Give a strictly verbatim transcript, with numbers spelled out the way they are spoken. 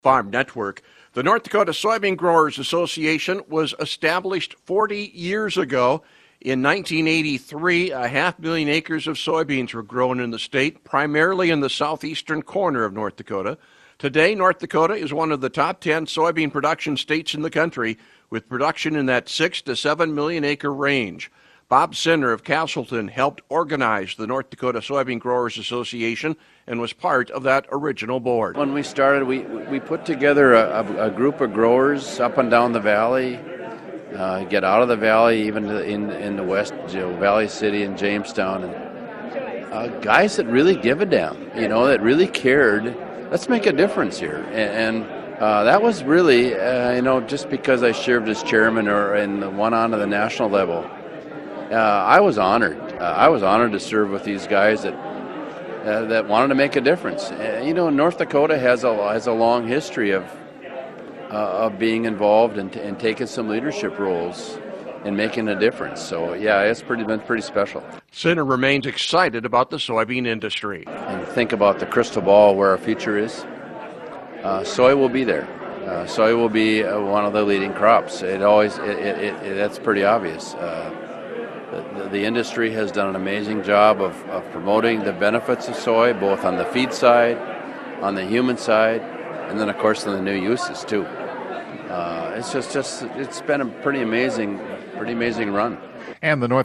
Farm Network. The North Dakota Soybean Growers Association was established forty years ago. In nineteen eighty-three, a half million acres of soybeans were grown in the state, primarily in the southeastern corner of North Dakota. Today, North Dakota is one of the top ten soybean production states in the country, with production in that six to seven million acre range. Bob Sinner of Castleton helped organize the North Dakota Soybean Growers Association and was part of that original board. When we started, we, we put together a, a, a group of growers up and down the valley, uh, get out of the valley, even in, in the west, you know, Valley City and Jamestown, and uh, guys that really give a damn, you know, that really cared. Let's make a difference here. And, and uh, that was really, uh, you know, just because I served as chairman or and went on to the national level, uh, I was honored. Uh, I was honored to serve with these guys that uh, that wanted to make a difference. Uh, you know, North Dakota has a has a long history of uh, of being involved and, and taking some leadership roles and making a difference. So yeah, it's pretty been pretty special. Sinner remains excited about the soybean industry. And think about the crystal ball where our future is. Uh, soy will be there. Uh, soy will be uh, one of the leading crops. It always it, it, it, that's pretty obvious. Uh, the, the industry has done an amazing job of, of promoting the benefits of soy, both on the feed side, on the human side, and then of course on the new uses too. Uh, it's just just it's been a pretty amazing, pretty amazing run. And the North